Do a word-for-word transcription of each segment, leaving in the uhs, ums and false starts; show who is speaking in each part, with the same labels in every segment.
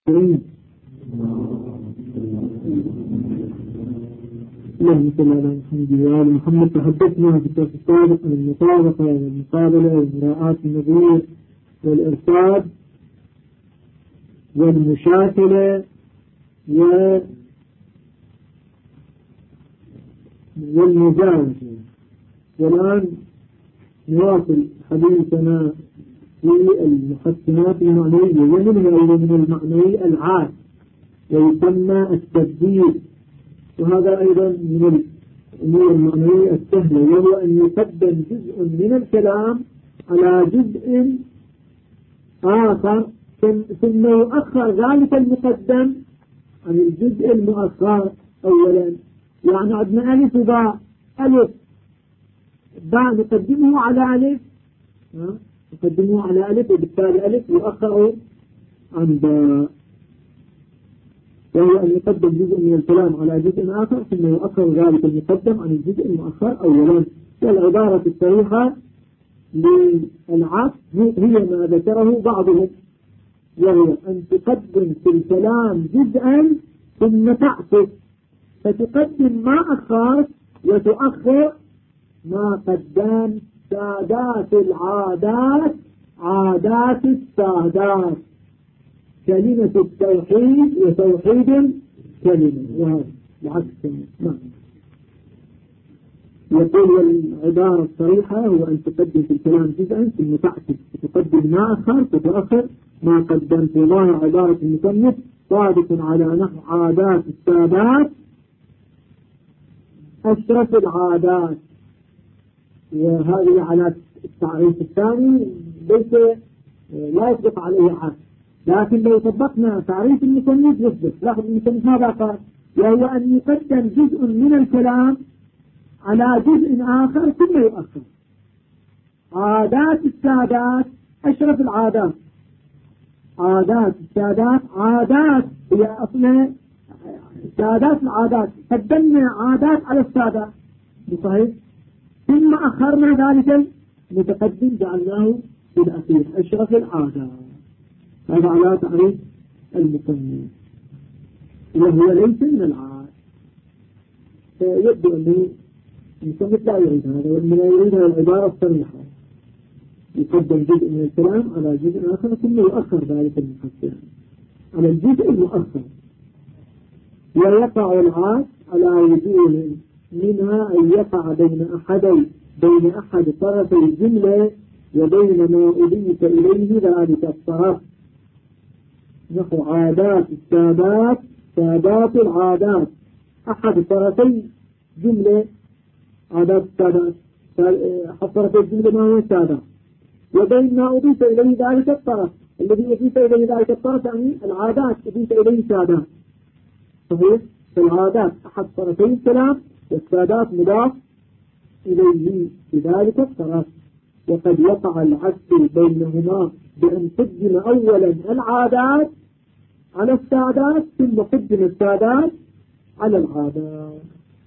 Speaker 1: اللهم صل على محمد وآل محمد. تحدثنا في الدرس السابق عن المطابقة والمقابلة ومراعاة النظير والإرشاد والمشاكلة والمجاوزة. والآن نواصل حديثنا في المحسنات المعنوية، ومنها أيضا من المعنوي العاد ويسمى التبديل، وهذا أيضا من الأمور المعنوية السهلة، وهو أن يقدم جزء من الكلام على جزء آخر ثم يؤخر ذلك المقدم عن الجزء المؤخر أولا. يعني عندنا ألف وباء، ألف باء نقدمه على ألف، نقدمه على ألف، وبالتالي ألف يؤخر عن باء، وهو أن يقدم جزء من الكلام على جزء آخر ثم يؤخر ذلك المقدم عن الجزء المؤخر أولا. والعبارة الصريحة للعكس هي ما ذكره بعضهم، وهو أن تقدم في الكلام جزءا ثم تعكس، فتقدم ما أخرت وتؤخر ما قدم. سادات العادات عادات السادات، كلمة التوحيد وتوحيد كلمة، وهذا العكس. نعم. يقول العبارة الصريحة هو أن تقدم في الكلام جزءا ثم تعكس، فتقدم ما أخر وتؤخر ما قدم. في ظاهر عبارة المصنف صادق على نحو عادات السادات أشرف العادات، وهذه على التعريف الثاني ليس لا يطلق عليه عكس، لكن لو طبقنا تعريف المصنف يثبت. لاحظ المصنف ماذا قال؟ وهو أن يقدم جزء من الكلام على جزء آخر ثم يؤخر. عادات السادات أشرف العادات، عادات السادات عادات هي أصلا سادات العادات، قدمنا عادات على السادات بصحيح، ثم أخرنا ذلك المتقدم جعلناه في الأخير أشرف العادات. هذا على تعريف المصنف، وهو ليس من العاد. يبدو أنه المصنف لا يريد هذا، وإنما يريد العبارة الصريحة، يقدم جزء من الكلام على جزء آخر ثم يؤخر ذلك المقدم على الجزء المؤخر. ويقع العاد على وجوه، منها أن يقع بين أحدي بين أحد طرفي الجملة وبين ما أضيف إليه ذلك الطرف، نحو عادات السادات سادات العادات، أحد طرفي جملة عادات السادات، أحد طرفي الجملة ما هو السادات، وبين ما أضيف إليه ذلك الطرف، الذي يضيف إليه ذلك الطرف يعني العادات أضيف إليه سادات. صحيح؟ فالعادات أحد طرفي الكلام والسادات مضاف إليه بذلك الطرف. وقد وقع العكس بينهما بأن قدم أولا العادات على السادات ثم قدم السادات على العادات.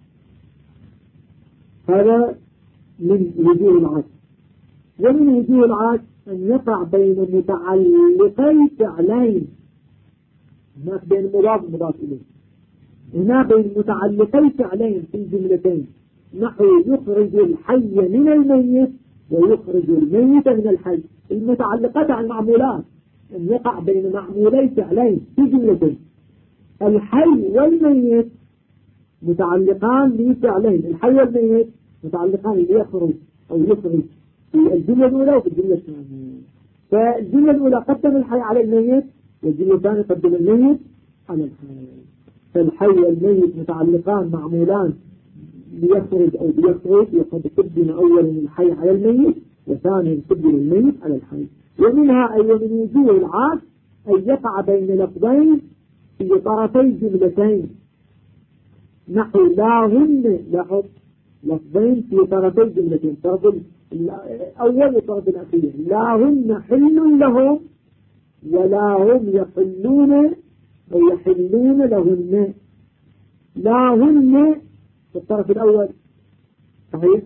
Speaker 1: هذا من وجوه العكس. ومن وجوه العكس أن يقع بين متعلقي فعلين، هناك بين مضاف ومضاف إليه، هنا بين متعلقي فعلين في جملتين، نحو يخرج الحي من الميت ويخرج الميت من الحي. المتعلقات عن المعمولات، أن يقع بين معمولي فعلين في جملتين. الحي والميت متعلقان بفعلين، الحي والميت متعلقان ليخرج أو يخرج في الجملة الأولى وفي الجملة الثانية. فالجملة الأولى قدم الحي على الميت، والجملة الثانية قدم الميت على الحي. فالحي والميت متعلقان معمولان ليخرج أو بيخرج، وقد قدم أولا الحي على الميت وثانيا قدم الميت على الحي. ومنها أي من وجوه العكس أن يقع بين لفظين في طرفي جملتين، نحو لا هن، لاحظ لفظين في طرفي جملتين، طرف الأول وطرف الأخير، لا هن حل لهم ولا هم يحلون أو يحلون لهن. لا هن في الطرف الأول صحيح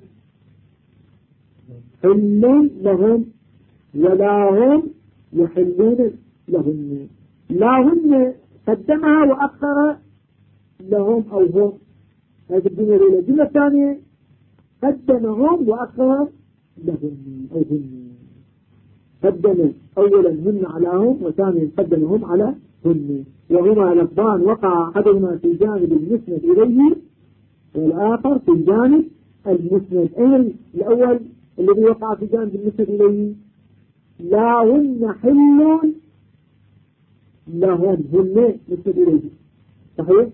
Speaker 1: حل لهم ولا هم يحلون لهن. لا هن قدمها وأخر لهم أو هم. هذه الجملة الأولى. الجملة الثانية قدمهم وأخر لهم أو هم. قدم أولا هن على هم، وثانيا قدمهم على هن، وهما لفظان وقع أحدهما في جانب المسند إليه والآخر في جانب المسند. أين الأول الذي وقع في جانب المسند إليه؟ لا هن حل لهم، هن مسند إليه صحيح.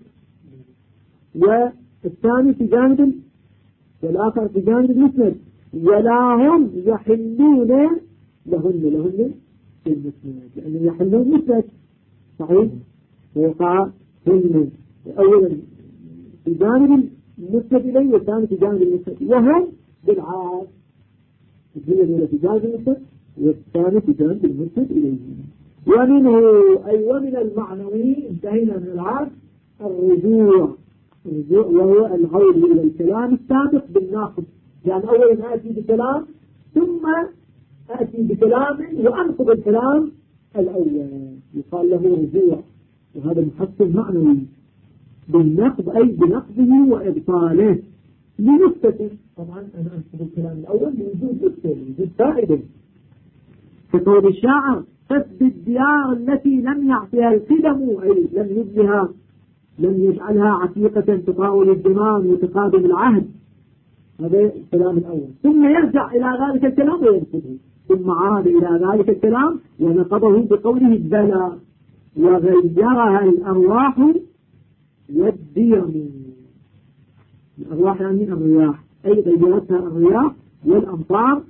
Speaker 1: والثاني في جانب والآخر في جانب المسند، ولا هم يحلون لهن، لهن في المسند لأنه يحلون مسند صحيح. وقع هن أولا في جانب المسند إليه والثاني في جانب المسند، وهم بالعاص الجملة الأولى في جانب المسند والثاني في جانب المسند إليه. ومنه أي ومن المعنوي انتهينا من العاص الرجوع، الرجوع وهو العود إلى الكلام السابق بالناقض. يعني أولا آتي بكلام ثم آتي بكلام وأنقض الكلام الأول، يقال له رجوع، وهذا محصل معنوي بالنقض أي بنقضه وإبطاله لنكتة. طبعا أنا أنقض الكلام الأول لوجود إبطال، لوجود فائدة. كقول الشاعر فد الديار التي لم يعطيها القدم، أي لم يبنها لم يجعلها عتيقة تطاول الزمان وتقادم العهد. هذا الكلام الأول. ثم يرجع إلى ذلك الكلام وينقضه، ثم عاد إلى ذلك الكلام ونقضه بقوله بلى وغيرها الأرواح والديم. الأرواح يعني الرياح، أي غيرتها الرياح والأمطار،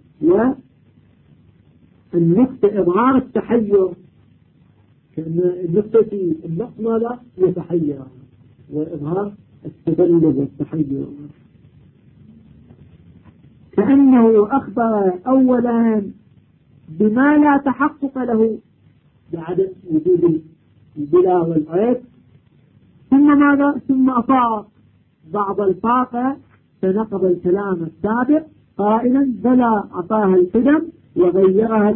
Speaker 1: والنقطة إظهار التحير، كأن النقطة في النقط ماذا يتحير، وإظهار التبلد والتحير. كأنه أخبر أولا بما لا تحقق له بعدم وجود البلا والعيب، ثم ماذا ثم أطاق بعض الفاقة فنقض الكلام السابق قائلا بلى أعطاها القدم وغيرها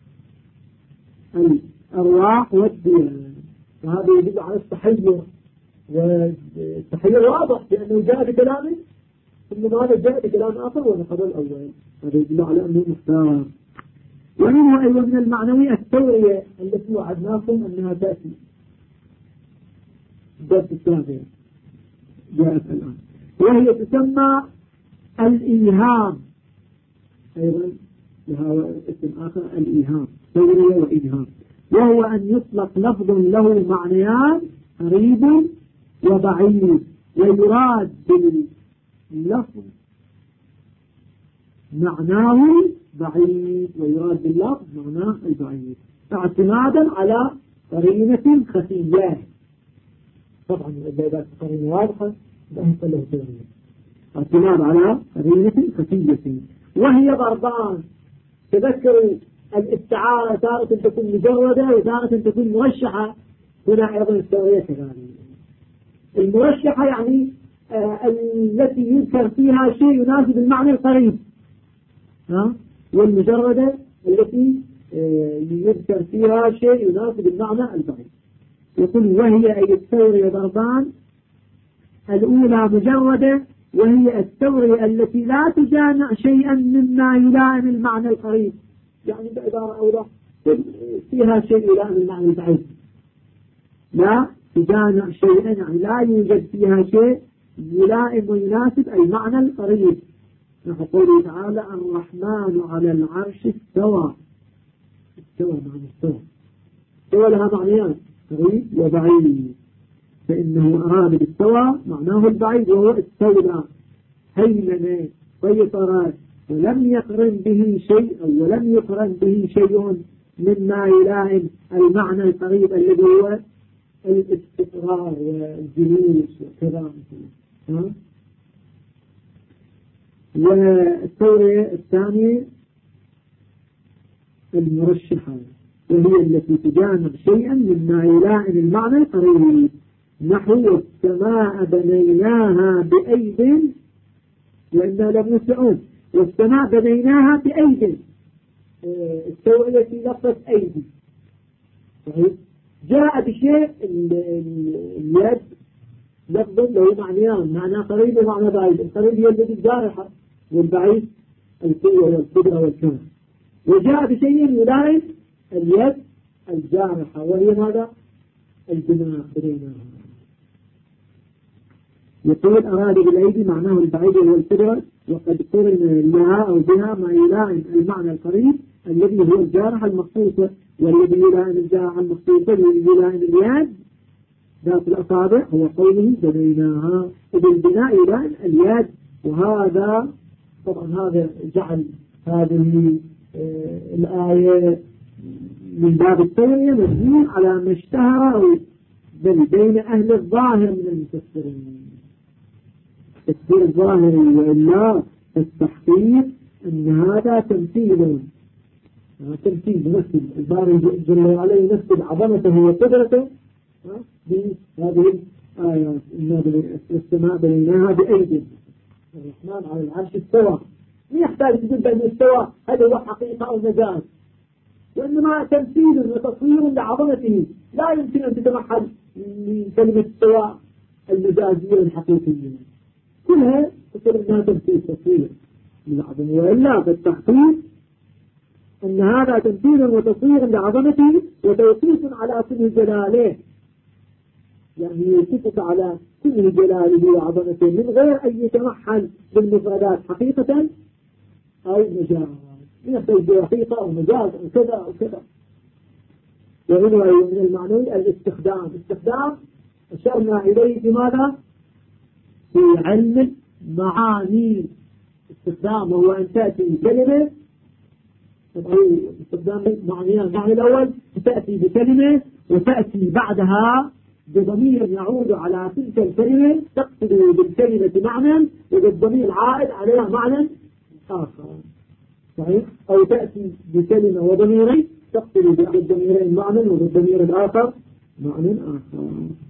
Speaker 1: الأرواح والديان. وهذا يدل على التحير، والتحير واضح لأنه جاء بكلامه ثم ماذا جاء بكلام آخر ونقض الأول، هذا يدل على أنه مختار. ومنه أيضا من المعنوي التورية التي وعدناكم أنها تأتي الدرس الثاني جاءت الآن، وهي تسمى الإيهام، أيضا لها اسم آخر الإيهام، تورية وإيهام. وهو أن يطلق لفظ له معنيان قريب وبعيد، ويراد باللفظ معناه بعيد، ويراد باللفظ معناه البعيد، اعتمادا على قرينة خفية. طبعا إذا كانت قرينة واضحة فهي له تورية، اعتماد على قرينة خفية. وهي ضربان، تذكروا الاستعارة تارة تكون مجردة وتارة تكون مرشحة، هنا أيضا التورية كذلك. المرشحة يعني آه التي يذكر فيها شيء يناسب المعنى القريب، ها؟ والمجردة التي آه يذكر فيها شيء يناسب المعنى البعيد. يقول وهي أي التورية ضربان، الأولى مجردة وهي التورية التي لا تجامع شيئا مما يلائم المعنى القريب، يعني بعبارة أوضح فيها شيء يلائم المعنى البعيد، لا تجامع شيئا يعني لا يوجد فيها شيء يلائم ويناسب المعنى القريب. نحو قوله تعالى الرحمن على العرش استوى، استوى معنى استوى، استوى لها معنيان قريب وبعيد، فإنه أراد بالستوى معناه البعيد وهو استولى هيمنة سيطرة، ولم يقرن به شيء أو ولم يقرن به شيء مما يلائم المعنى القريب الذي هو الاستقرار والجلوس وكذا. والتورية الثانية المرشحة، وهي التي تجانب شيئا مما يلائم المعنى القريب، نحو السماء بنيناها بأيد وإنا لموسعون، والسماء بنيناها بأيد، التورية في لفظة أيدي صحيح، جاء بشيء اليد لفظ له معنيان، معنى قريب ومعنى بعيد. القريب هي اليد الجارحة، والبعيد القوة والقدرة والكمال. وجاء بشيء يلائم اليد الجارحة وهي ماذا؟ الجناح بينها. يقول أراد بالأيدي معناه البعيد والقدرة، وقد قرن لها أو بها ما يلائم المعنى القريب الذي هو الجارحة المخصوصة، والذي يلائم الجارحة المخصوصة يلائم اليد ذات الأصابع هو قوله بنيناها. وبالبناء يلائم اليد. وهذا طبعا هذا جعل هذه آه الآية من باب التوعية مبني على ما اشتهر بل بين أهل الظاهر من المفسرين. تفسير الظاهر وإلا التحقيق أن هذا تمثيل تمثيل نفس الباري جل وعلا يمثل عظمته وقدرته بهذه الآيات. إنا السماء بنيناها بأيدي الرحمن على العرش استوى. ما يحتاج تقول بأن استوى هذا هو حقيقة أو مجاز، وإنما تمثيل وتصوير لعظمته لا يمكن أن تتمحل من كلمة استوى المجازية الحقيقية. كلها تصير أنها تمثيل تصوير للعظمة. وإلا بالتحقيق أن هذا تمثيل وتصوير لعظمته وتوصيف على كل جلاله، يعني يوصف على كل جلاله وعظمته من غير أن يتمحل بالمفردات حقيقة أو مجاز، يحتاج حقيقة أو مجاز أو كذا أو كذا. وهنا من المعنوي الاستخدام. استخدام أشرنا إليه في ماذا؟ في علم معاني. استخدام هو أن تأتي كلمة طبعا استخدام معنيان. المعنى الأول تأتي بكلمة وتأتي بعدها بضمير يعود على تلك الكلمة تقصد بالكلمة معنى وبالضمير عائد عليها معنى آخر. صحيح؟ أو تأتي بكلمة وضميرين تقصد بالضميرين معنى وبالضمير الآخر معنى آخر.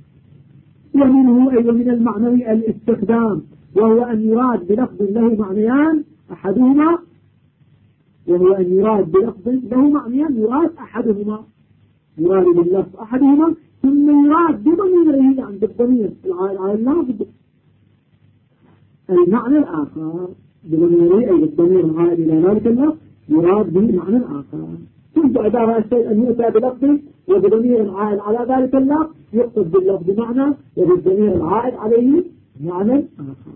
Speaker 1: ومنه أي من المعنوي الاستخدام، وهو أن يراد بلفظ له معنيان أحدهما وهو أن يراد بلفظ له معنيان يراد أحدهما يراد باللفظ أحدهما ثم يراد بضميره عند الضمير العائد على اللفظ المعنى الآخر بضميره أي بالضمير العائد إلى ذلك اللفظ يراد به معنى آخر. كنت عبارة الشيء أن يؤتى بلفظ وبضمير العائد على ذلك اللفظ يقصد باللفظ معنى وبالضمير العائد عليه معنى آخر.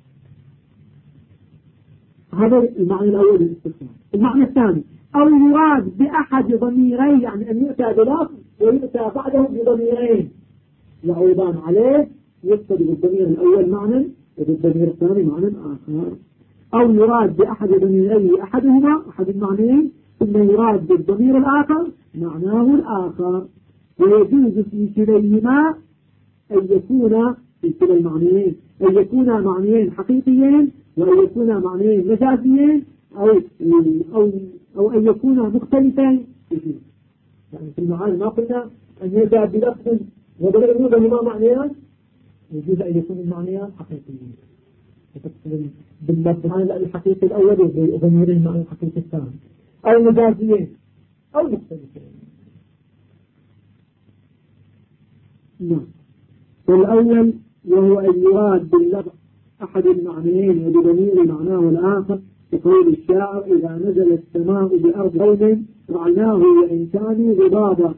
Speaker 1: هذا المعنى الأول للاستخدام. المعنى الثاني أو يراد بأحد ضميرين، يعني أن يؤتى بلفظ ويؤتى بعده بضميرين يعودان عليه يقصد بالضمير الأول معنى وبالضمير الثاني معنى آخر. أو يراد بأحد ضميرين أحدهما أحد المعنيين ثم يراد بالضمير الآخر معناه الآخر. ويجوز في كليهما أن يكون في كلا المعنيين أن يكون معنيين حقيقيين وأن يكون معنيين مجازيين أو أو أو أن يكون مختلفين. يعني في المعاني ما قلنا أن يجاء بلفظ وضمير هما معنيان، يجوز أن يكون المعنيان حقيقيين وتقصد باللفظ الحقيقي الأول وضميرين معنى الحقيقي الثاني، أو مجازيين أو مختلفين. نعم. والأول وهو أن يراد باللفظ أحد المعنيين وبضمير معناه الآخر يقول الشاعر إذا نزل السماء بأرض قوم رعناه وإن كانوا غضابا.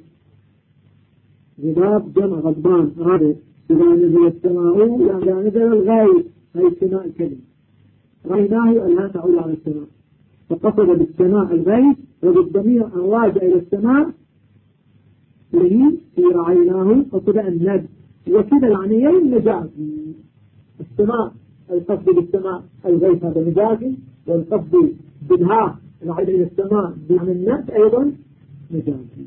Speaker 1: غضاب جمع غضبان هذا. إذا نزل السماء إذا نزل الغيث هي السماء الكلمة رعناه أنها تعود على السماء فقصد بالسماء الغيث وبالضمير الراجع إلى السماء لي في رعيناه قصد الند. وكذا المعنيين مجازي. السماء القصد بالسماء الغيث هذا مجازي، والقصد بالها العيد إلى السماء بمعنى الند أيضا مجازي.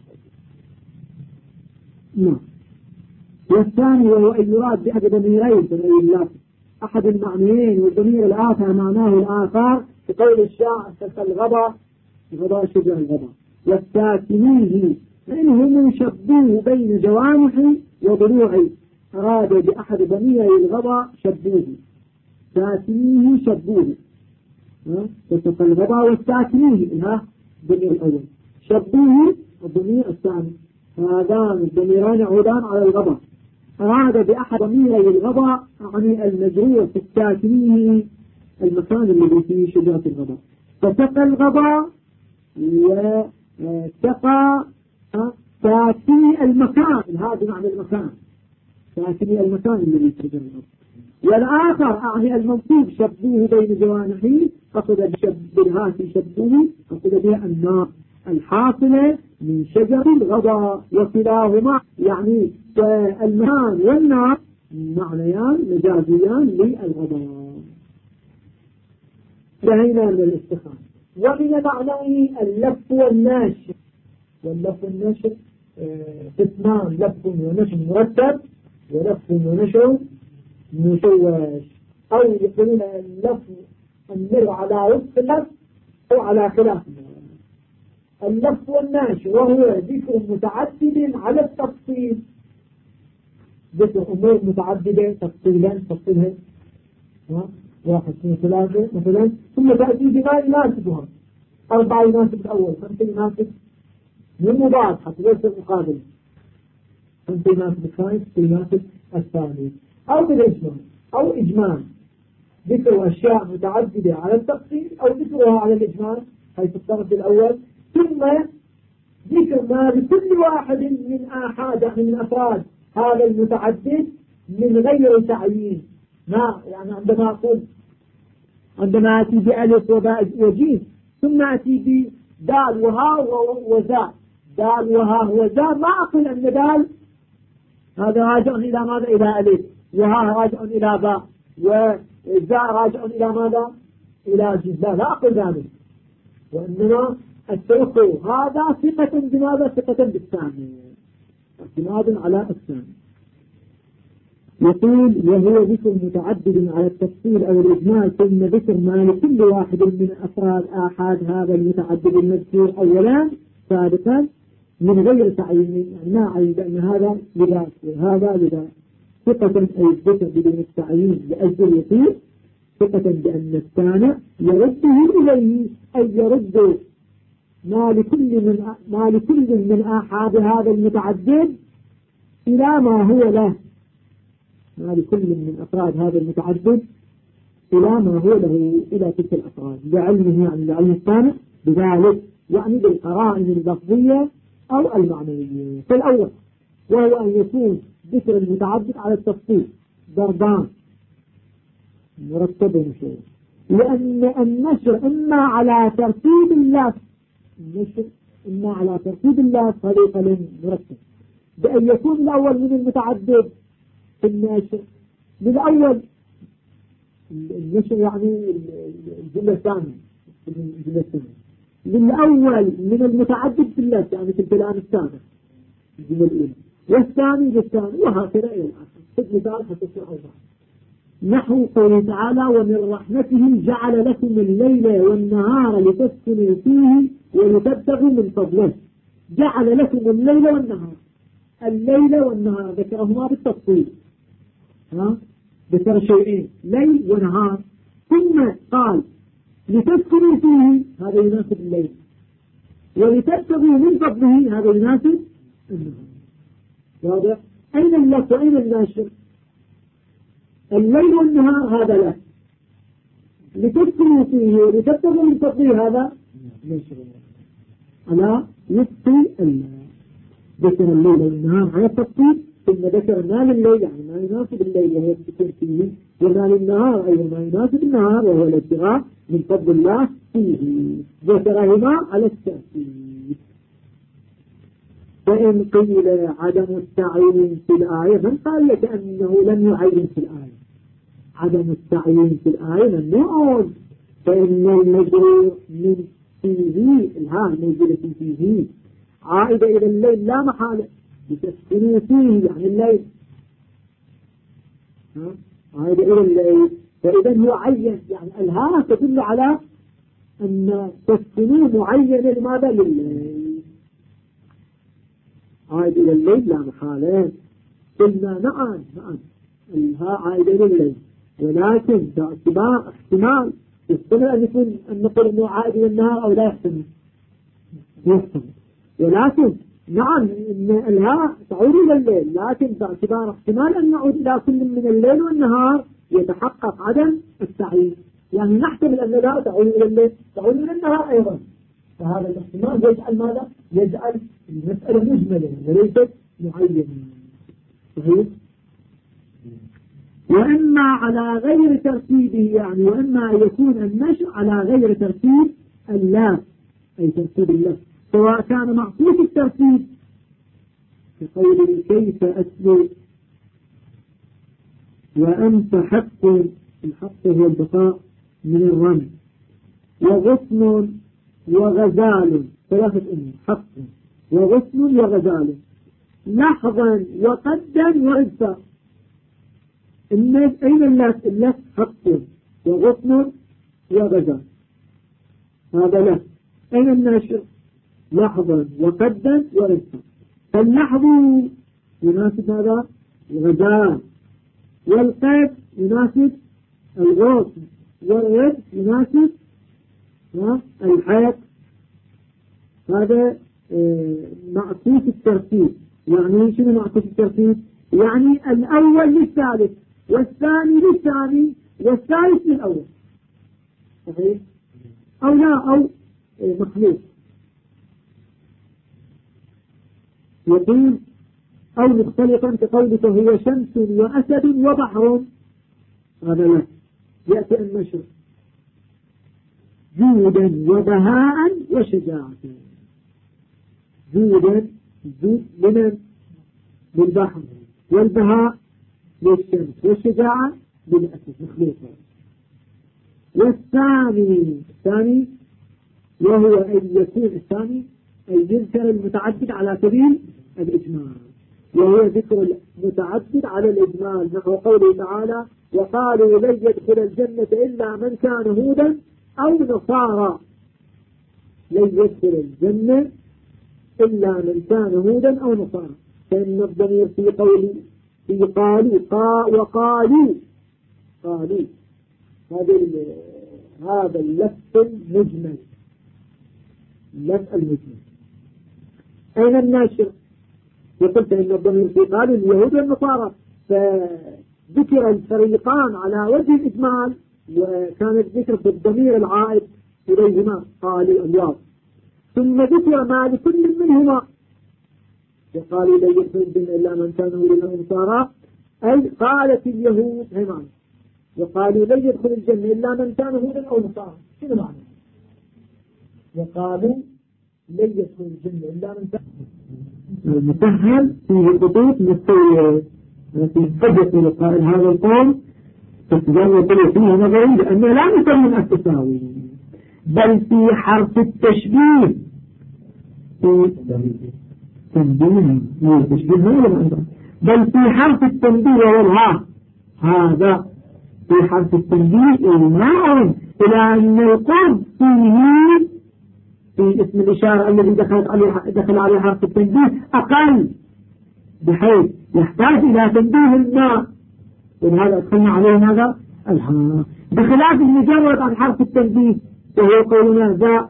Speaker 1: نعم. والثاني وهو أن يراد بأحد ضميرين بغير الله أحد المعنيين والضمير الآخر معناه الآخر كقول الشاعر كالغضا الغضا شبه الغضا والساكنيه فإنهم شبوه بين جوانحي وضلوعي. أراد بأحد ضميري الغضا شبوه ساكنيه شبوه وسط الغضا والساكنيه ها الضمير الأول شبوه الضمير الثاني هذان الضميران يعودان على الغضب. أراد بأحد ضميري الغضب يعني المجرور في الساكنين المكان الذي فيه شجرة الغضب، فسقى الغضب وسقى ساكني المكان، هذا معنى المكان، ساكني المكان الذي فيه شجرة الغضب. والآخر أعني المنصوب شبوه بين جوانحه، قصد بشب الهاتي شبوه، قصد بها النار الحاصلة من شجر الغضب، وكلاهما يعني المكان والنار معنيان مجازيان للغضب. انتهينا من الاستخدام. ومن معنيه اللف والنشر، واللف والنشر قسمان، لف ونشر مرتب ولف ونشر مشوش، أو يقولون اللف النر على وفق اللف أو على خلاف اللف والنشر، وهو ذكر متعدد على التفصيل، ذكر أمور متعددة تفصيلا تفصيلها واحد اثنين ثلاثة مثلا، ثم تأتي بما يناسبها، أربعة يناسب الأول، خمسة يناسب من مضاد حتى ليس المقابل، خمسة يناسب الثالث، ستة يناسب الثاني، أو بالإجمال أو إجمال ذكر أشياء متعددة على التفصيل أو ذكرها على الإجمال حيث الطرف الأول، ثم ذكر ما لكل واحد من آحاد يعني من أفراد هذا المتعدد من غير تعيين. ما يعني عندما أقول عندما أتي بألف وباء وجيم ثم أتي بدال وها وزاء، دال وها وزاء، ما أقول أن دال هذا راجع إلى ماذا؟ إلى ألف، وها راجع إلى باء، وزاء راجع إلى ماذا؟ إلى جيم، لا لا أقول ذلك، وإنما التوقع هذا ثقة بماذا؟ ثقة بالثاني، اعتماد على الثاني. يقول وهو ذكر متعدد على التفصيل أو الإجمال، ثم ذكر ما لكل واحد من أفراد آحاد هذا المتعدد المذكور أولا سابقا من غير تعيين، يعني ما عين بأن هذا لذا وهذا لذا، ثقة أي الذكر بدون التعيين لأجل اليقين، ثقة بأن الثاني يرده إليه أي يرد ما لكل من ما لكل من آحاد هذا المتعدد إلى ما هو له، ما لكل من أفراد هذا المتعدد إلى ما هو له إلى تلك الأفراد، لعلمه يعني لعلم الثاني بذلك، يعني بالقرائن اللفظية أو المعنوية. فالأول وهو أن يكون ذكر المتعدد على التفصيل ضربان مرتب ومشهور، لأن النشر إما على ترتيب اللفظ، النشر إما على ترتيب اللفظ طريقة مرتب، بأن يكون الأول من المتعدد في النشر بالأول، النشر يعني الجملة الثانية الجملة الثانية للأول من المتعدد في اللفظ يعني في الكلام الثاني الجملة الأولى، والثاني للثاني، وهكذا إلى الآخر. خذ مثال حتى أوضح، نحو قوله تعالى ومن رحمته جعل لكم الليل والنهار لتسكنوا فيه ولتبتغوا من فضله. جعل لكم الليل والنهار، الليل والنهار ذكرهما بالتفصيل، ها ذكر شيئين ليل ونهار، ثم قال لتسكنوا فيه هذا يناسب الليل، ولتبتغوا من فضله هذا يناسب النهار. واضح؟ أين اللف وأين الناشر؟ الليل والنهار هذا له، لتسكنوا فيه ولتبتغوا من فضله هذا ناشر. ألا يبقي الله ذكر الليل والنهار على التفصيل، ثم ذكر ما لليل يعني ما يناسب الليل وهو السكن فيه، وما للنهار أي ما يناسب النهار وهو الابتغاء من فضل الله فيه، ذكرهما على التأكيد. فإن قيل عدم التعيين في الآية، من قال لك أنه لم يعين في الآية؟ عدم التعيين في الآية ممنوع، فإن المجرور من فيه الهاء موجودة فيه عائدة إلى الليل لا محالة، لتسكنوا فيه يعني الليل، ها عائدة إلى الليل، فإذا يعين يعني الهاء تدل على أن تسكنوا معينة لماذا؟ لليل، عائدة إلى الليل لا محالة. قلنا نعم نعم الهاء عائدة إلى الليل، ولكن باعتبار احتمال يحتمل أن يكون أن نقول أنه عائد إلى النهار أو لا يحتمل، يحتمل، ولكن نعم إن الهاء تعود إلى الليل، لكن باعتبار احتمال أن نعود إلى كل من الليل والنهار يتحقق عدم التعيين، يعني نحتمل أن الهاء تعود إلى الليل تعود إلى النهار أيضا، فهذا الاحتمال يجعل ماذا؟ يجعل المسألة مجملة وليست معينة. صحيح؟ وإما على غير ترتيبه، يعني وإما أن يكون النشر على غير ترتيب اللام أي ترتيب الله، سواء كان معطوف الترتيب كقوله كيف أتلو وأنت حق، الحق هو البقاء من الرمي، وغصن وغزال، ثلاثة أمور حق وغصن وغزال، لحظا وقدا وإدفاء. أين اللف؟ اللف حق وغصن وغزال، هذا لف. أين الناشر؟ لحظا وقدا وإدفاء. فاللحظ يناسب هذا الغزال، والقد يناسب الغصن، والغد يناسب الحق. هذا معطوف الترتيب. يعني شنو معطوف الترتيب؟ يعني الأول للثالث والثاني للثاني والثالث للأول. صحيح؟ أو لا أو مخلوق. يقول أو مختلفا كقولك هو شمس وأسد وبحر، هذا لا يأتي النشر جودا وبهاء وشجاعة. جودا جود لمن؟ للبحر، والبهاء للشمس، والشجاعة للأسد مخلوقة. والثاني الثاني وهو أن يكون الثاني أن يذكر المتعدد على سبيل الإجمال، وهو ذكر المتعدد على الإجمال، نحو قوله تعالى وقالوا لن يدخل الجنة إلا من كان هودا أو نصارى. لن يدخل الجنة إلا من كان هودا أو نصارى، فإن الضمير في قوله في قالوا قا وقالوا قالوا هذا هذا اللفظ المجمل، اللفظ المجمل. أين الناشر؟ يقول فإن الضمير في قالوا اليهود والنصارى، فذكر الفريقان على وجه الإجمال، وكان الذكر بالضمير العائد إليهما قالوا اليهود، ثم ذكر ما لكل منهما، وقالوا لن يدخل الجنة إلا من كان هودا أو نصارى، أي قالت اليهود هي معنى، وقالوا لن يدخل الجنة إلا من كان هودا أو نصارى. شنو معنى؟ وقالوا لن يدخل الجنة إلا من كان المسهل في خطوط مستوية في حجة لقائل هذا القول تتجرب فيه نظري، لأنه لا نسمى التساوي، بل في حرف التشبيه في تنبيه تشبيه بل في حرف التنبيه والها، هذا في حرف التنبيه إلماع إلى أن القرب فيه في اسم الإشارة الذي دخلت عليه دخل عليه حرف التنبيه أقل، بحيث يحتاج إلى تنبيه الماء، ولهذا أدخلنا عليه ماذا؟ الها، بخلاف المجرد عن حرف التنبيه وهو قولنا ذا،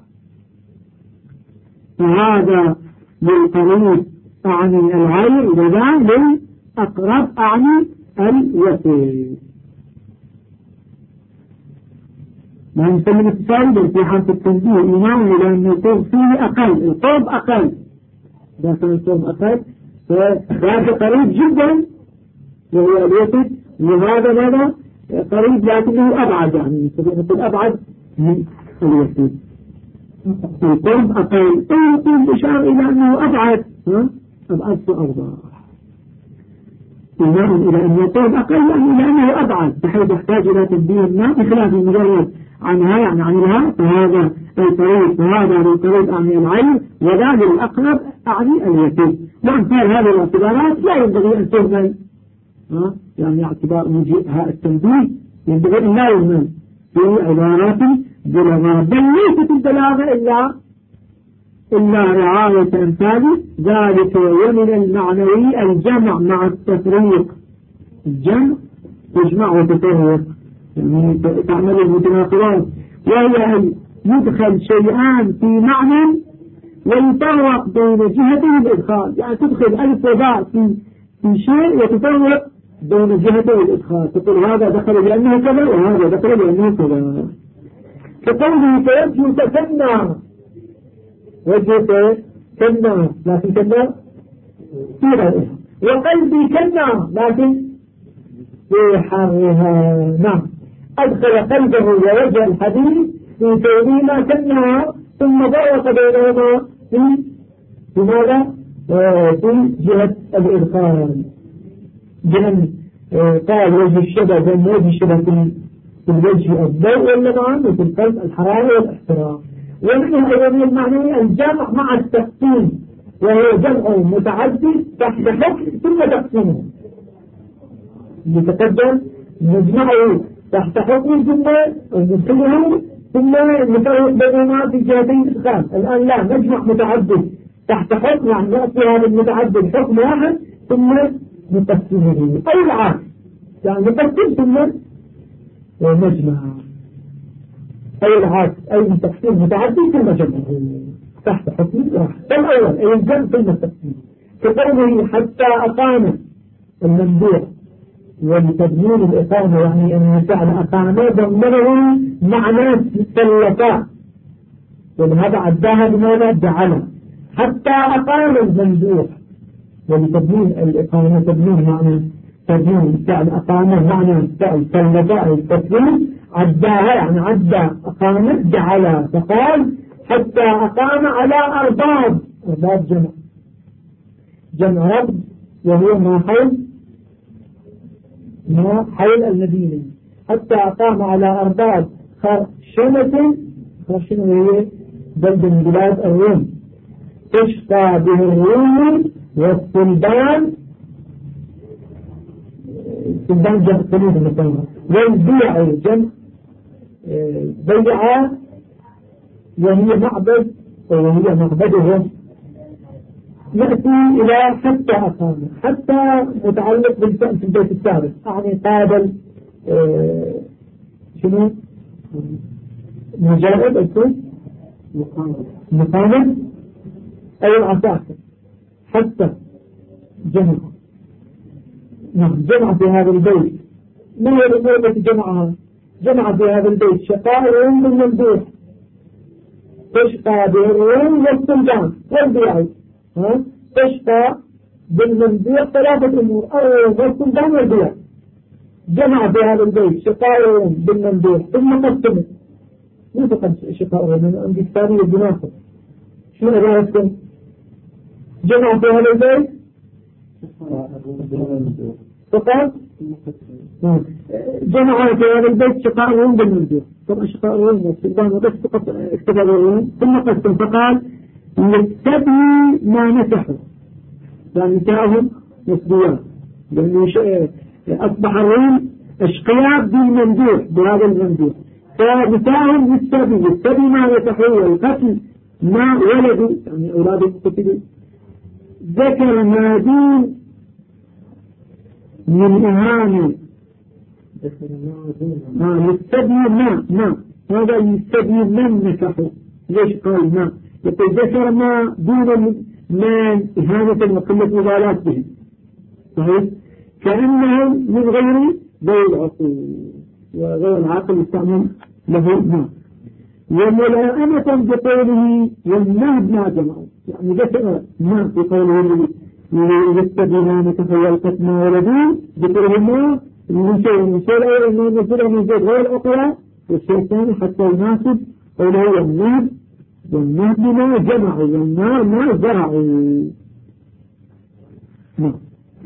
Speaker 1: فهذا للقريب أعني الغير، وذا للأقرب أعني الوسيط. ما نسمى التساوي بل في حرف التنبيه إيمان، لأن القرب فيه أقل، القرب أقل، إذا كان القرب أقل فهذا قريب جدا وهو الوسط، وهذا ماذا؟ قريب لكنه أبعد، يعني نقول أبعد من الوسط. القرب أقل أو يقول إشارة إلى أنه أبعد، أبعد فأوضح إيمان إلى أن القرب أقل يعني إلى أنه أبعد، بحيث يحتاج إلى تنبيه ما بخلاف المجرد عنها يعني عنها، فهذا القريب فهذا للقريب أعني العين، وذا للأقرب أعني اليسير. وأمثال هذه الاعتبارات لا ينبغي أن تهمل، يعني اعتبار مجيئها التنبيه ينبغي أن لا يهمل في عبارات بلغة، بل ليست البلاغة إلا إلا رعاية أمثال ذلك. ومن المعنوي الجمع مع التفريق، الجمع تجمع وتفرق يعني تعمل المتناقضات، وهي أن يدخل شيئان في معنى ويفرق بين جهتي الإدخال، يعني تدخل ألف وباء في في شيء وتفرق بين جهتي الإدخال، تقول هذا دخل لأنه كذا وهذا دخل لأنه كذا. كقوله فوجه كالنار، وجه كالنار لكن كالنار في غيرها، وقلبي كالنار لكن في حرها. نعم، أدخل قلبه ووجه الحديث في كونهما كالنار ثم ضرق بينهما في في ماذا؟ في جهة الإدخال، بأن قال وجه الشبه بأن وجه الشبه في الوجه الضوء واللمعان وفي القلب الحرارة والاحترام. ومنها أيضا المعنى الجمع مع التقسيم، وهو جمع متعدد تحت حكم ثم تقسيمه، يتقدم نجمعه تحت حكم ثم ندخله ثم نفرق بينهما في جهتين الإدخال. الآن لا، نجمع متعدد تحت حكم، يعني نأتي هذا المتعدد حكم واحد ثم نقسمه، أو العكس، يعني نقسم ثم نجمع، أو العكس، أي تقسيم متعدد ثم جمعه تحت حكم واحد. فالأول أي الجمع ثم التقسيم، كقوله حتى أقام الممدوح، ولتبنين الإقامة يعني أن فعل أقامة ضمنه معنى الثلاثاء، ولهذا عداها بماذا؟ جعلها حتى أقام الممدوح، ولتبنين الإقامة تبنين معنى تبنين فعل أقامة معنى فعل ثلاثاء التبنين، عداها يعني عدى أقامة جعلها، فقال حتى أقام على أرباب، أرباب جمع جمع رب، وهو ما حول ما حول المدينة، حتى أقام على أرباب خرشمة، خرشمة هي بلد من بلاد الروم، تشفى به الروم والسلبان، السلبان جمع سليم مثلا، والبيع جمع بيعة، وهي معبد وهي معبدهم. نأتي إلى حتى أقام، حتى متعلق بالفعل في البيت السابق، يعني قابل اه شنو مجاهد الكل مقامل أي العساكر، حتى جمع نعم جمع في هذا البيت. ما هي الأمور التي جمعها؟ جمع في هذا البيت شقائهم بالممدوح، تشقى بالروم والسلطان والبيعي، تشقى بالممدوح ثلاثة أمور، الروم والسلطان والبيع. جمع في هذا البيت شقائهم بالممدوح ثم قسمه، مو فقط شقائهم، من عند الثاني والجناصر شو أجابتكم؟ جمع في هذا البيت فقط جمع في هذا البيت شقائهم بالممدوح، طبعا شقائهم والسلطان وبس فقط اكتبوا ثم قسم، فقال يتبني ما نسحوا، يعني نساءهم مسبوات، لأنه أصبح الروم أشقياء بالممدوح بهذا الممدوح، فنساءهم يستبني يستبني ما يسحوا، والقتل ما ولدوا يعني أولادهم قتلوا، ذكر ما دون من إهانة، يستبني ما ما هذا يستبني من نسحوا. ليش قال ما؟ يقول ذكر ما دون من إهانة وقلة مبالاة به، صحيح؟ كأنهم من غير ذوي العقول، وغير العقل يستعمل له ما، وملائمة بقوله والنهب ما جمعوا، يعني ذكر ما في قوله يستبني ما نسحوا والقتل ما ولدوا، ذكره ما من شيء من شيء الأول أنه نزله من زيد غير الأقوى، والشيء الثاني حتى يناسب قوله والنهب، والنهب ما جمعوا والنار ما زرعوا. نعم.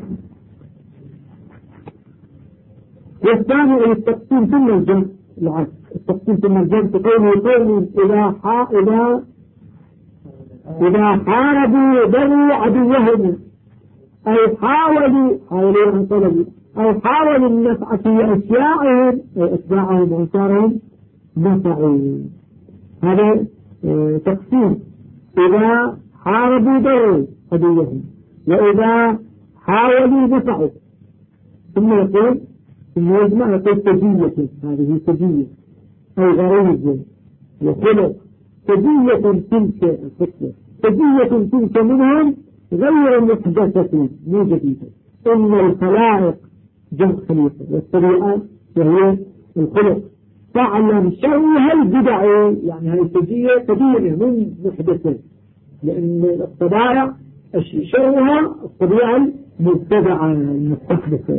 Speaker 1: والثاني التقسيم ثم الجمع، العكس التقسيم ثم الجمع، تقول يقول إذا حا إذا إذا حاربوا بني عدوهم، أي حاولوا حاولوا أن طلبوا أو حاولوا النفع في أشياءهم أتباعهم وأنصارهم نفعوا. هذا اه تقسيم، إذا حاربوا بني عدوهم وإذا حاولوا نفعوا، ثم يقول ثم يجمع يقول تجية، هذه تجية أي غريزة وخلق، تجية تلك الخطة سجية تلك منهم غير محدثة مو جديدة. إن الخلائق جمع خليقة والطبيعة وهي الخلق. فاعلم شرها البدع يعني هذه السجية قديمة من محدثة لأن الطبائع شرها الطبيعة المبتدعة المستحدثة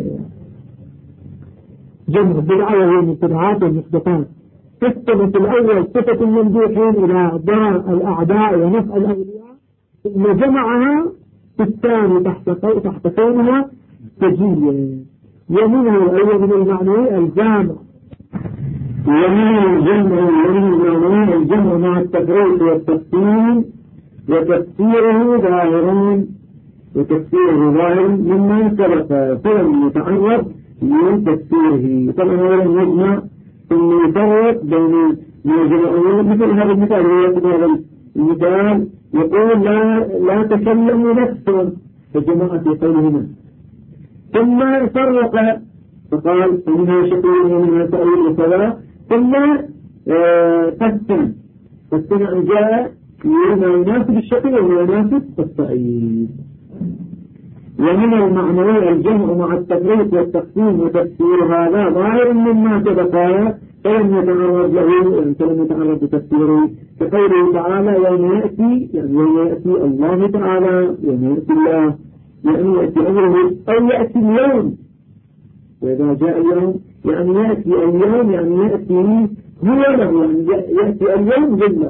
Speaker 1: جمع بدعة وهي المبتدعات والمحدثات. تثبت الأول صفة الممدوحين إلى ضرر الأعداء ونفع الأولياء ثم جمعها في الثاني تحت تحت كونها سجية. ومنه أيضا من المعنى الجامع ومن الجمع ومن المعنى الجمع مع التفريق والتقسيم وتفسيره ظاهرون وتفسيره ظاهر مما سبق فلم يتعرض من تفسيره. طبعا هذا المجمع ثم يفرق بين الجمعيين مثل هذا المثال هذا المثال يقول لا لا تكلم نفس فجماعة في قولهما ثم فرق فقال منها شقي ومنها سعيد وكذا ثم قسم قسم أن جاء ما يناسب الشقي وما يناسب السعيد. ومن المعنوي الجمع مع التفريق والتقسيم وتفسير هذا ظاهر مما سبق فلم يتعرض له يعني فلم يتعرض بتفسيره كقوله تعالى يوم يأتي يعني يوم يأتي الله تعالى يوم يأتي الله يعني يأتي أمره أو يأتي اليوم. وإذا جاء اليوم يعني يأتي اليوم يعني يأتي هو له يعني يأتي اليوم لله.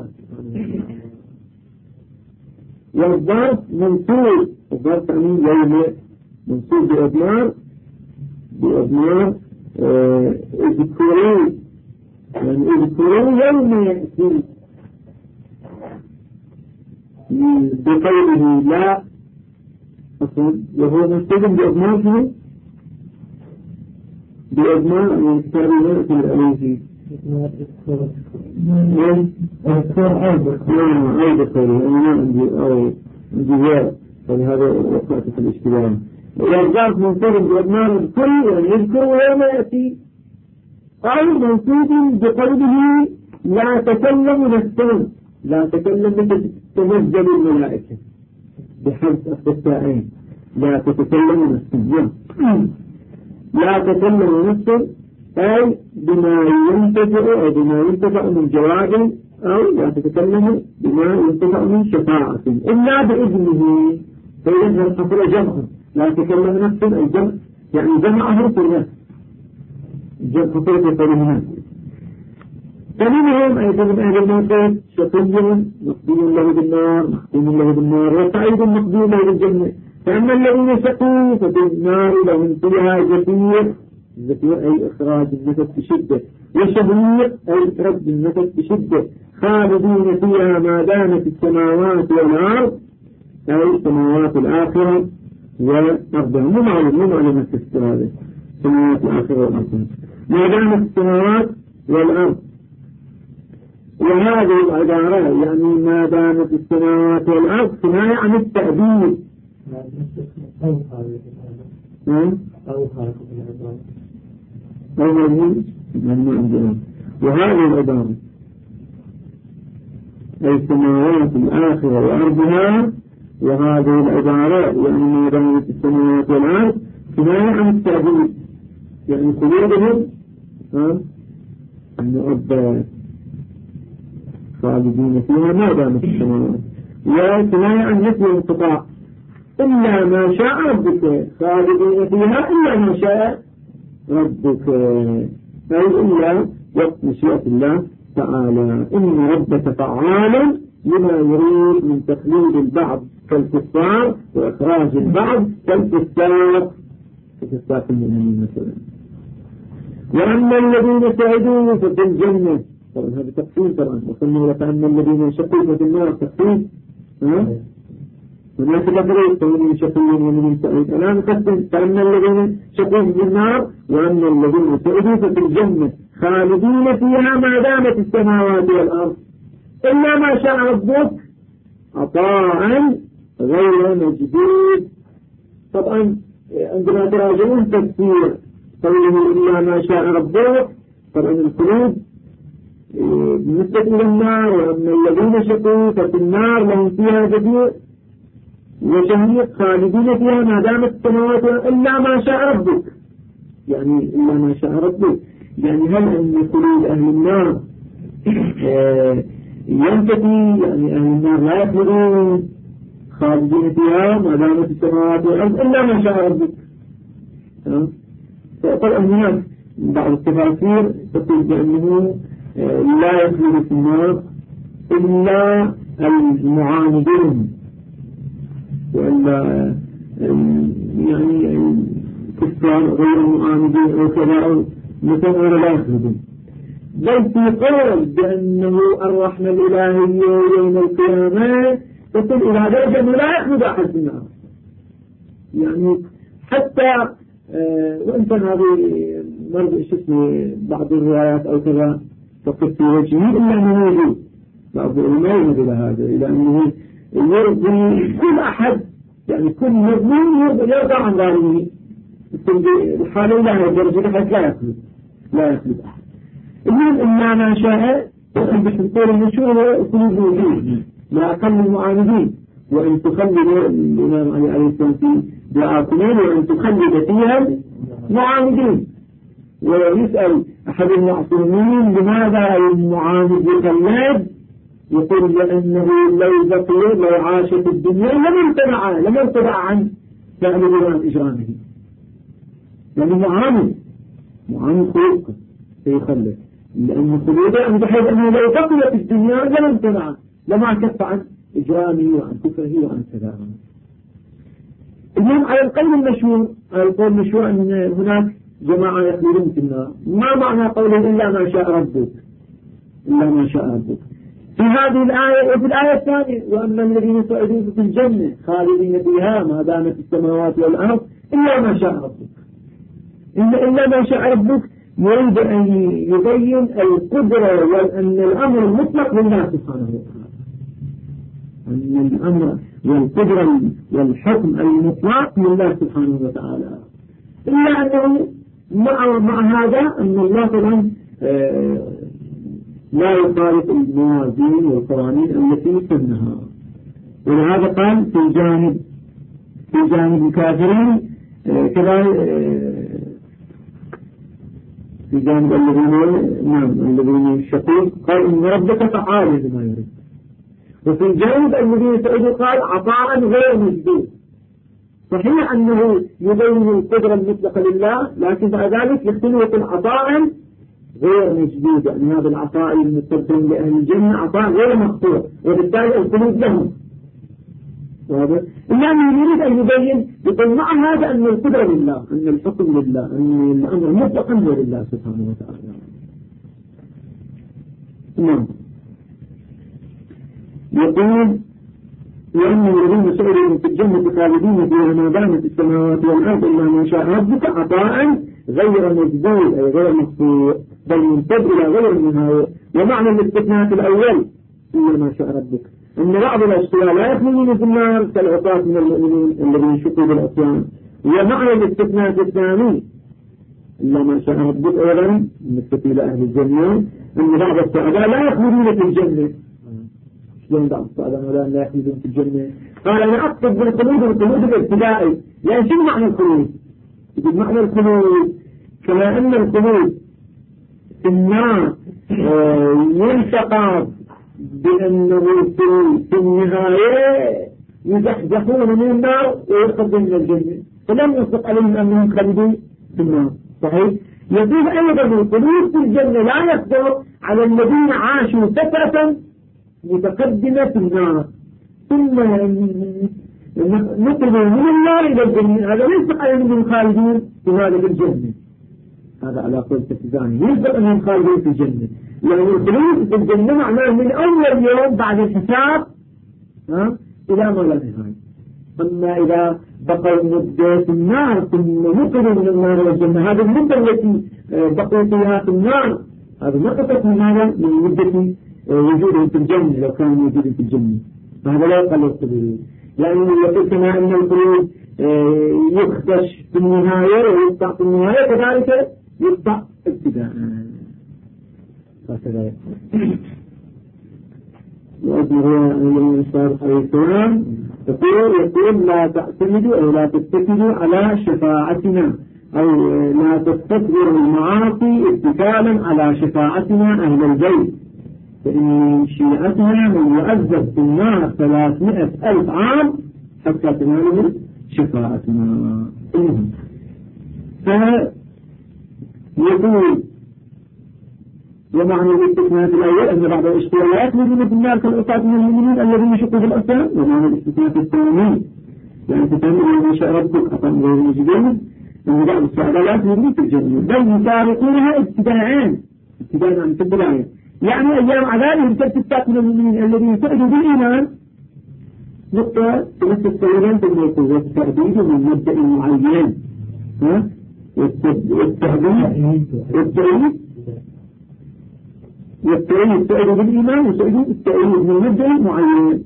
Speaker 1: والظرف منصوب الظرف يعني يوم منصوب بأضمار بأضمار اذكروا يعني اذكروا يوم يأتي بقوله لا أصلا وهو منصوب بأضمار شنو؟ بأضمار يستعمل في الألوثي أذكر أيضا أيضا أنا ما عندي أو جواب فلهذا وقعت في الاشتباه. والظرف منصوب بأضمار الكل يعني يذكر ويوم يأتي أو منصوب بقوله لا تكلم نفسه لا تكلم تنزل الملائكة بحرف التاءين لا تتكلم نفسه لا تكلم نفسه أي بما ينتفع أو بما ينتفع من جواب أو لا تتكلم بما ينتفع من شفاعة إلا بإذنه. فإذا الحصر جمع لا تكلم نفسه أي جمع يعني جمعه في النفس جمع حصر كلمات. فمنهم أيضا من أهل الموقف شقي مقبول له بالنار محكوم له بالنار وسعيد مقبول له بالجنة. فأما الذين شقوا ففي النار لهم فيها زفير زفير أي إخراج النفس بشدة وشهيق أي رد النفس بشدة خالدين فيها ما دامت السماوات والأرض أي السماوات الآخرة والأرض مو معلوم مو معلوم التفسير هذا السماوات الآخرة والأرض ما دامت السماوات والأرض. وهذه العبارة يعني ما دامت السماوات والأرض كناية عن التأبيد أو خارق العبارة أو مجهول من عندهم. وهذه العبارة أي السماوات الآخرة وأرضها وهذه العبارة يعني ما دامت السماوات والأرض كناية عن التأبيد يعني خلودهم أن رب خالدين فيها ما دامت السماوات وكناية عن نفي الانقطاع إلا ما شاء ربك خالدين فيها إلا ما شاء ربك أي إلا وقت مشيئة الله تعالى. إن ربك فعال لما يريد من تخليد البعض كالكفار وإخراج البعض كالكفار كالكفار المؤمنين مثلا. وأما الذين سعدوا ففي الجنة طبعا هذا تقسيم طبعا وصلنا لك أن الذين شقوا ففي النار تقسيم ها هناك تفريق بين شقي ومن سعيد. الآن نقسم فأن الذين شقوا في النار وأن الذين سعدوا ففي الجنة خالدين فيها ما دامت السماوات والأرض إلا ما شاء ربك عطاء غير مجدود. طبعا عندما تراجعون تفسير قوله إلا ما شاء ربك طبعا الخلود بالنسبة إلى النار وأن الذين شقوا ففي النار لهم فيها زفير وشهيق خالدين فيها ما دامت السماوات إلا ما شاء ربك، يعني إلا ما شاء ربك، يعني هل أن خلود أهل النار ينتفي، يعني أهل النار لا يخلدون خالدين فيها ما دامت السماوات والأرض إلا ما شاء ربك. فطبعا هناك بعض التفاسير تقول بأنه لا يخلد في النار إلا المعاندون، وإلا يعني الكفار غير المعاندين وكذا مثلا لا يخلدون. بل في قول بأنه الرحمة الإلهية يوم القيامة تصل إلى درجة أنه لا يخلد أحد في النار، يعني حتى آه وإن كان هذه مرضى شسمه بعض الروايات أو كذا تقف في وجهه إلا أنه يجوز بعض العلماء يرد إلى هذا، إلى أنه يرضي كل أحد، يعني كل مظلوم يرضى عن ظالمه الحالة لا درجة حيث لا يخلد لا يخلد أحد. المهم إلا ما شاء بس نقول المشهور هو خلود الوجود مع أقل المعاندين، وأن تخلد الإمام علي عليه السلام في دعاء وأن تخلد فيها معاندين. ويسأل أحد المعصومين لماذا المعاند يخلد، يقول لأنه لو بقي لو عاش في الدنيا لم يمتنع لم يمتنع عن فعل جرائم إجرامه، لأنه معاند معاند خلقه سيخلد، لأن خلوده بحيث أنه لو بقي في الدنيا لم يمتنع لما كف عن إجرامه وعن كفره وعن كذا. المهم على القول المشهور على القول المشهور أن هناك جماعة يخلدون في النار. ما معنى قوله إلا ما شاء ربك إلا ما شاء ربك في هذه الآية وفي الآية الثانية وأما الذين سعدوا في الجنة خالدين فيها ما دامت السماوات والأرض إلا ما شاء ربك. إلا, إلا ما شاء ربك يريد أن يبين القدرة وأن الأمر المطلق لله سبحانه وتعالى، أن الأمر والقدرة والحكم المطلق لله سبحانه وتعالى، إلا أنه مع, مع هذا أن الله طبعا آه لا يخالف الموازين والقوانين التي سنها. ولهذا قال في جانب في جانب الكافرين آه كذا آه في جانب الذين نعم الذين الشقوق قال إن ربك فعال لما يريد، وفي جانب الذين سعدوا قال عطاء غير مجدود. صحيح أنه يبين القدرة المطلقة لله، لكن بعد ذلك يختلف العطاء غير مجدود، يعني هذا العطاء المستقدم لأهل الجنة عطاء غير مقطوع وبالتالي الخلود لهم. إلا أنه يريد أن يبين يقول مع هذا أن القدرة لله، أن الحكم لله، أن الأمر مطلقا هو لله سبحانه وتعالى. نعم. يقول وأن الذين سعروا في الجنة خالدين فيها ما دامت السماوات والأرض إلا ما شاء ربك عطاء غير مجدود أي غير مقطوع بل يمتد إلى غير النهاية. ومعنى الاستثناء الأول إلا ما شاء ربك أن بعض الأشياء لا يخلدون في النار كالعصاة من المؤمنين الذين شقوا بالعصيان. ومعنى الاستثناء الثاني إلا ما شاء ربك أولا بالنسبة إلى أهل الجنة أن بعض السعداء لا يخلدون في الجنة. شلون بعض السعداء لا يخلدون في الجنة؟ قال أنا أقصد بالخلود الخلود الابتدائي. يعني شو معنى الخلود؟ يقول معنى الخلود كما أن الخلود في النار ينتقض بأنه في النهاية يزحزحون من النار ويخرجون من الجنة، فلم يصدق عليهم أنهم خالدون في النار. صحيح؟ يقول أيضا الخلود في الجنة لا يصدق على الذين عاشوا فترة متقدمة في النار ثم نقلوا من النار إلى الجنة، هذا ليس على أنهم خالدون في هذه الجنة. هذا على قول التفزاني يجب أنهم خالدون في الجنة، يعني الخلود في الجنة معناه من أول يوم بعد الحساب ها إلى ما لا نهاية. أما إذا بقوا مدة في النار ثم نقلوا من النار إلى الجنة، هذه المدة التي بقوا فيها في النار هذا نقصت من هذا من مدة وجودهم في الجنة لو كانوا موجودين في الجنة، فهذا لا يقل الخلود. يعني يقول كما أن الخلود يخدش في النهاية ويقطع في النهاية كذلك يقطع ابتداء. هكذا وأجمع النبي عليه السلام يقول يقول لا تعتمدوا أو لا تتكلوا على شفاعتنا أو لا تستكبروا المعاصي اتكالا على شفاعتنا أهل البيت، فإن شيعتنا من يعذب في النار ثلاثمائة ألف عام حتى تناله شفاعتنا. فيقول ومعنى الاستثناء في الأول أن بعض الاشترايات يجب في النار كالأساة من المؤمنين الذين يشقوا في الأسلام، ومعنى الاستثناء في الثاني يعني تتعمل إذا شاء ربك أطعم غير مجدين أن بعض السعادات يجب في الجنة بل يسارقونها ابتداءً ابتداءً عن البداية، يعني أيام عذابهم كالتساق من المؤمنين الذين سعدوا بالإيمان نقطة تمثل السلمان في الموت والتأديد من مبدأ معين والتأديد والتأديد والتأييد سعيد بالإيمان وسعيد التأييد من مبدأ معين.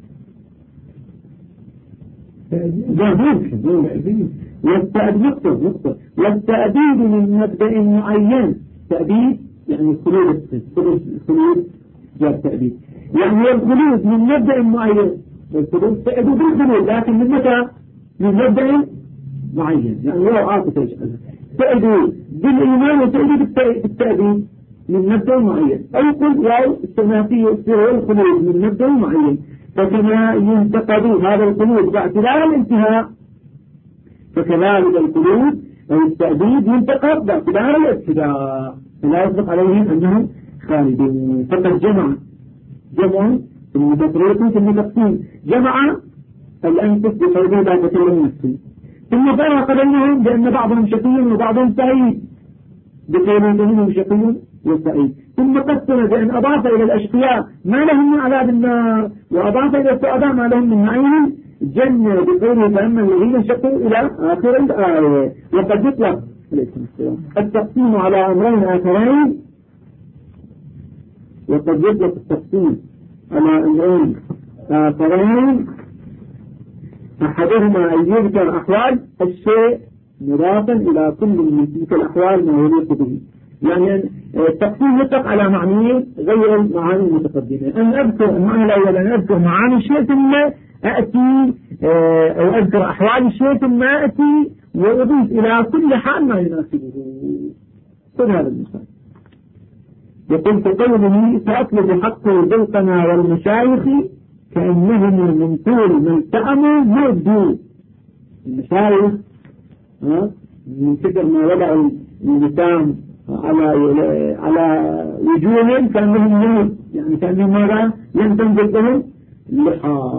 Speaker 1: والتأديد نقطة نقطة والتأديد من مبدأ معين، تأديد يعني خلود خلود جاب تأديد يعني الخلود من مبدأ معين، والخلود تأديد بالخلود لكن من متى؟ من مبدأ معين، يعني لو عاطفة يجعلها تأديد بالإيمان وتأديد بالتأديد من مبدأ معين، أو يقول واو الثلاثية الخلود من مبدأ معين، فكما ينتقد هذا الخلود باعتبار الانتهاء فكذلك الخلود أو التأديد ينتقد باعتبار الابتداء، فلا يصدق عليهم أنهم خالدون. فقد جمع جمع في المتفريق في المتقسيم جمع الأنفس بقوله لا تكلم نفسي، ثم فرق بينهم بأن بعضهم شقي وبعضهم سعيد بقوله منهم شقي وسعيد، ثم قسم بأن أضاف إلى الأشقياء ما لهم من عذاب النار وأضاف إلى السعداء ما لهم من نعيم الجنة بقوله فأما الذين شقوا إلى آخر الآية. وقد يطلق التقسيم على أمرين آخرين وقد يطلق التقسيم على أمرين آخرين أحدهما أن يذكر أحوال الشيء مضافا إلى كل من تلك الأحوال ما يليق به، يعني التقسيم يطلق على معنيين غير المعاني المتقدمة، أن أذكر المعنى الأول أن أذكر معاني الشيء ثم أأتي أو أذكر أحوال الشيء ثم أأتي وأضيف إلى كل حال ما يناسبه. خذ هذا المثال يقول كقوله سأطلب حق ذوقنا والمشايخ كأنهم من طول ما التأموا مردوا. المشايخ من كثر ما وضعوا اللسان على على وجوههم كأنهم نور، يعني كأنهم ماذا لم تنزل بهم اللحى.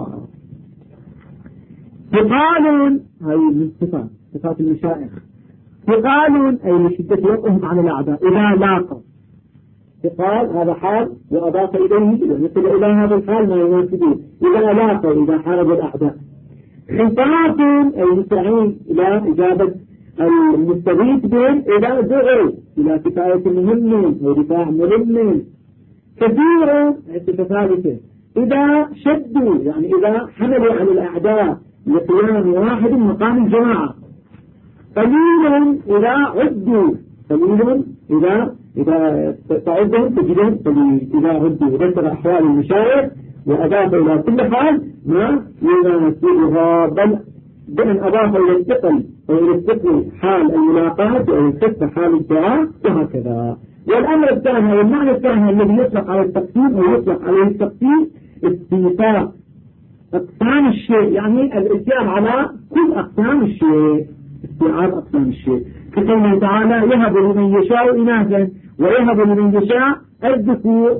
Speaker 1: ثقال هذه من صفات صفات المشايخ، ثقال أي لشدة وقعهم على الأعداء إذا لاقوا، ثقال هذا حال وأضاف إليه مثل إلى هذا الحال ما يناسبه إذا لاقوا إذا حاربوا الأعداء. خطاط أي مستعين إلى إجابة المستغيث بهم إذا دعوا إلى كفاية مهم ودفاع مهم. كثير ثالثة إذا شدوا يعني إذا حملوا على الأعداء لقيام واحد مقام الجماعة. قليل إذا عدوا، قليل إذا إذا تعدهم تجدهم قليل إذا عدوا. ذكر أحوال المشايخ وأضاف إلى كل حال ما يناسبها، بل بأن أضاف إلى الثقل أو إلى الثقل حال الملاقات أو الثقل حال الدعاء وهكذا. والأمر الثاني والمعنى الثاني الذي يطلق على التقسيم أو يطلق عليه التقسيم استيفاء أقسام الشيء، يعني الإتيان على كل أقسام الشيء، استيعاب أقسام الشيء. كقوله تعالى يهب لمن يشاء إناثا ويهب لمن يشاء الذكور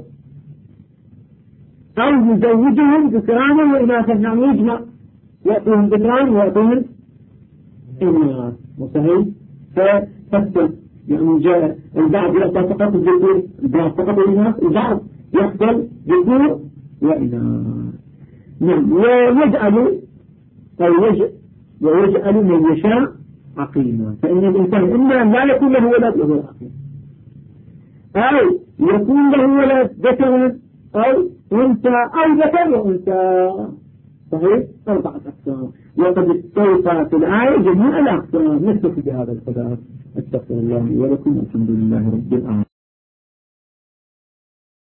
Speaker 1: أو يزوجهم ذكرانا وإناثا، يعني يجمع يأتيهم ذكران ويأتيهم إناث وصحيح. ففصل يعني جاء البعض يأتى فقط الذكور البعض فقط الإناث، البعض يحصل ذكور وإناث. نعم. ويجعل أو يجعل ويجعل من يشاء عقيما، فإن الإنسان إما أن لا يكون له ولد وهو عقيم أو يكون له ولد ذكرا أو أنثى أو ذكر وأنثى، صحيح أربعة أقسام. وقد استوفى في الآية جميع الأقسام. نكتفي بهذا القدر. أستغفر الله ولكم والحمد لله رب العالمين.